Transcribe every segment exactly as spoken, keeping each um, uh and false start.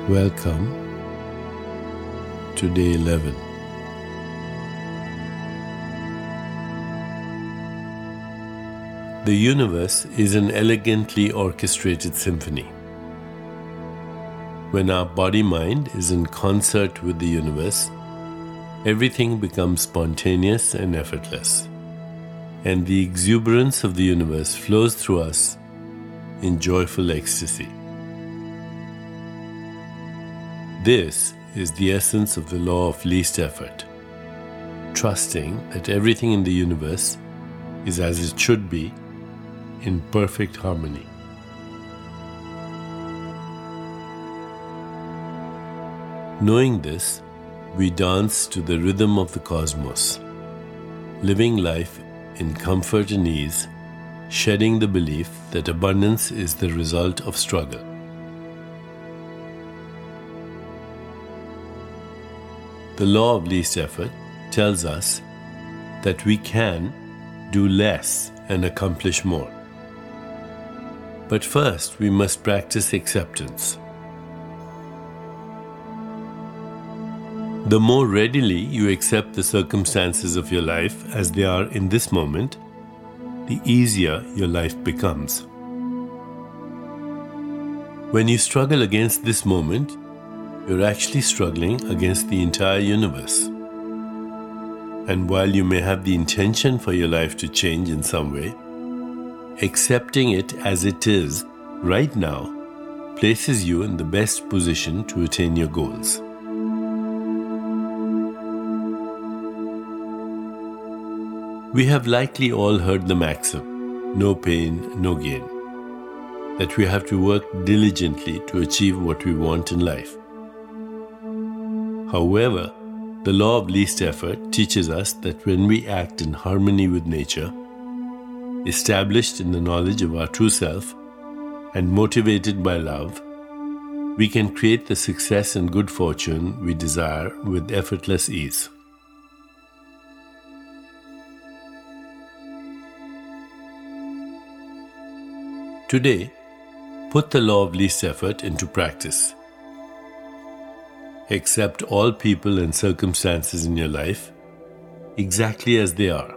Welcome to day eleven. The universe is an elegantly orchestrated symphony. When our body-mind is in concert with the universe, everything becomes spontaneous and effortless, and the exuberance of the universe flows through us in joyful ecstasy. This is the essence of the law of least effort, trusting that everything in the universe is as it should be, in perfect harmony. Knowing this, we dance to the rhythm of the cosmos, living life in comfort and ease, shedding the belief that abundance is the result of struggle. The law of least effort tells us that we can do less and accomplish more. But first, we must practice acceptance. The more readily you accept the circumstances of your life as they are in this moment, the easier your life becomes. When you struggle against this moment, you're actually struggling against the entire universe. And while you may have the intention for your life to change in some way, accepting it as it is right now places you in the best position to attain your goals. We have likely all heard the maxim, no pain, no gain, that we have to work diligently to achieve what we want in life. However, the law of least effort teaches us that when we act in harmony with nature, established in the knowledge of our true self, and motivated by love, we can create the success and good fortune we desire with effortless ease. Today, put the law of least effort into practice. Accept all people and circumstances in your life exactly as they are.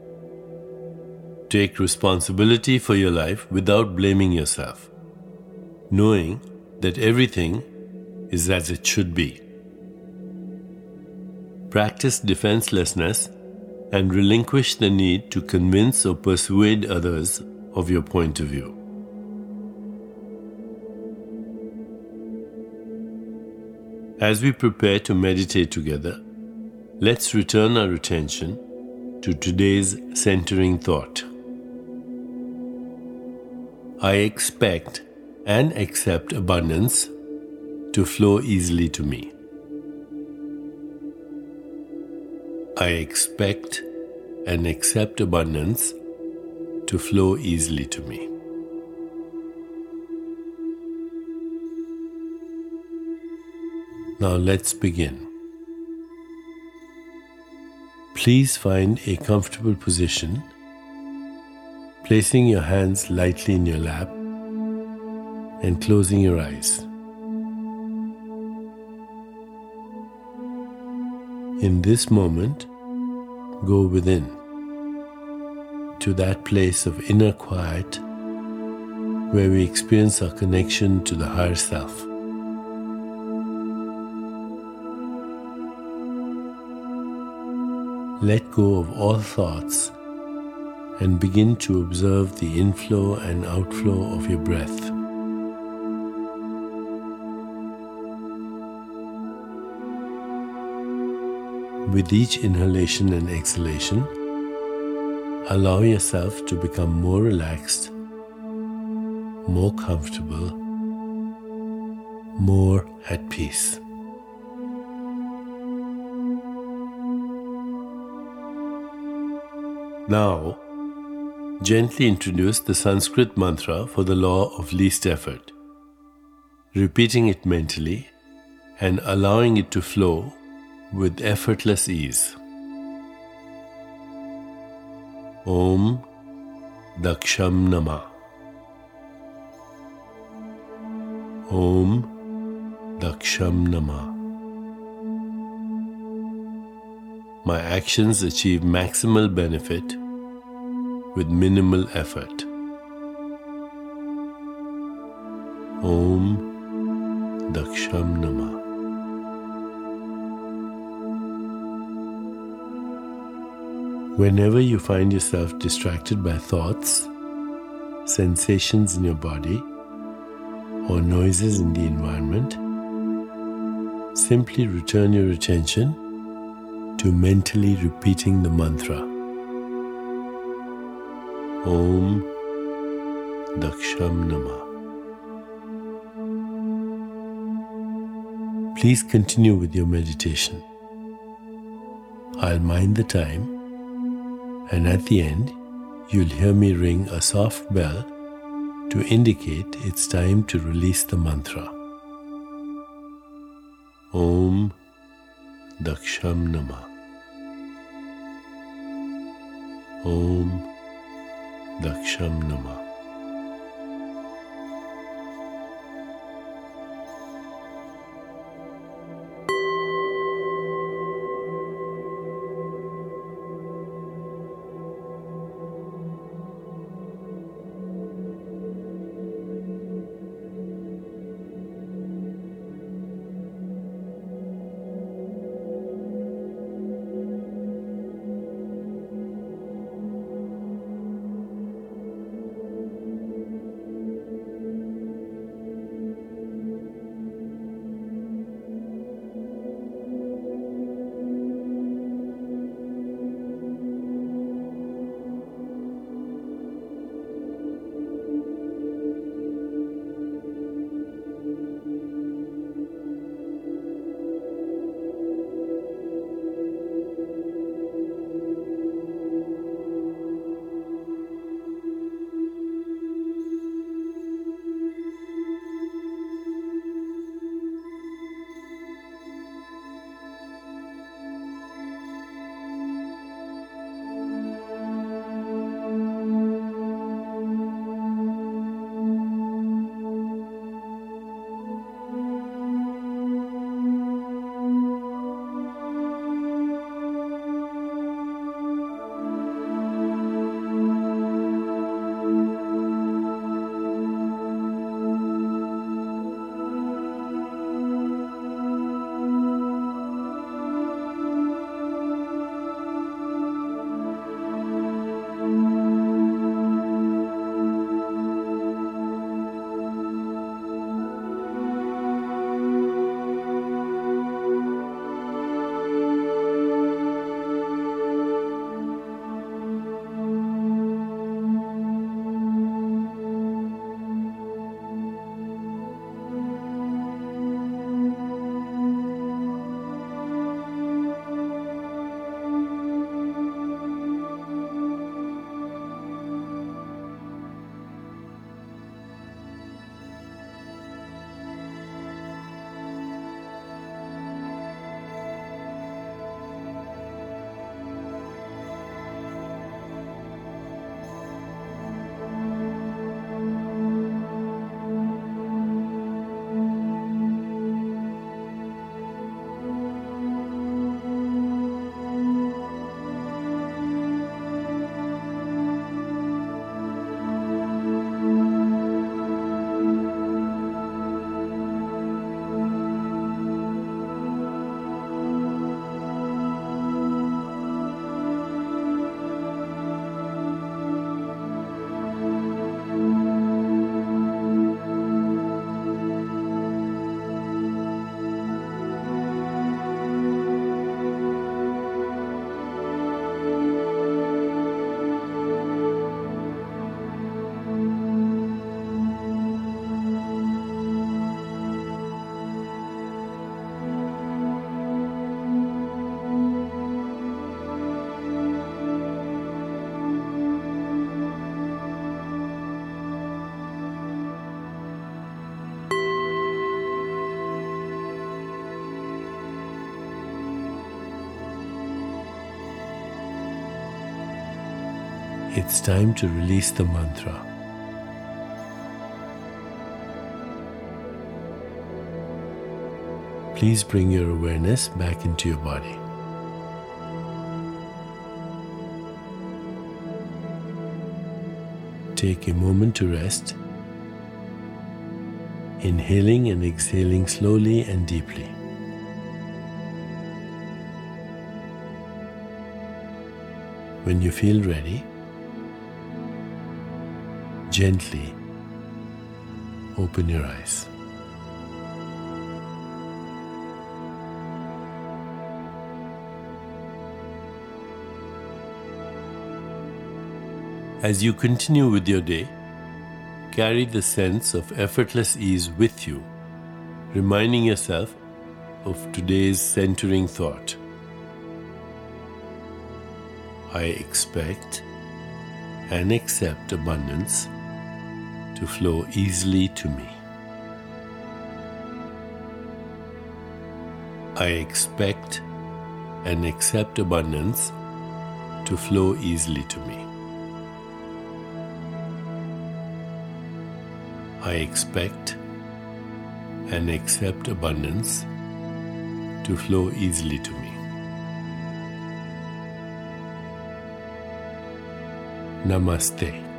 Take responsibility for your life without blaming yourself, knowing that everything is as it should be. Practice defenselessness and relinquish the need to convince or persuade others of your point of view. As we prepare to meditate together, let's return our attention to today's centering thought. I expect and accept abundance to flow easily to me. I expect and accept abundance to flow easily to me. Now let's begin. Please find a comfortable position, placing your hands lightly in your lap and closing your eyes. In this moment, go within, to that place of inner quiet where we experience our connection to the higher self. Let go of all thoughts and begin to observe the inflow and outflow of your breath. With each inhalation and exhalation, allow yourself to become more relaxed, more comfortable, more at peace. Now, gently introduce the Sanskrit mantra for the law of least effort, repeating it mentally and allowing it to flow with effortless ease. Om Daksham Namah. Om Daksham Nama. My actions achieve maximal benefit with minimal effort. Om Daksham Nama. Whenever you find yourself distracted by thoughts, sensations in your body, or noises in the environment, simply return your attention to mentally repeating the mantra Om Daksham Nama. Please continue with your meditation. I'll mind the time, and at the end, you'll hear me ring a soft bell to indicate it's time to release the mantra. Om Daksham Nama. Om Daksham Nama. It's time to release the mantra. please bring your awareness back into your body. Take a moment to rest, inhaling and exhaling slowly and deeply. When you feel ready, gently open your eyes. As you continue with your day, carry the sense of effortless ease with you, reminding yourself of today's centering thought. I expect and accept abundance to flow easily to me. I expect and accept abundance to flow easily to me. I expect and accept abundance to flow easily to me. Namaste.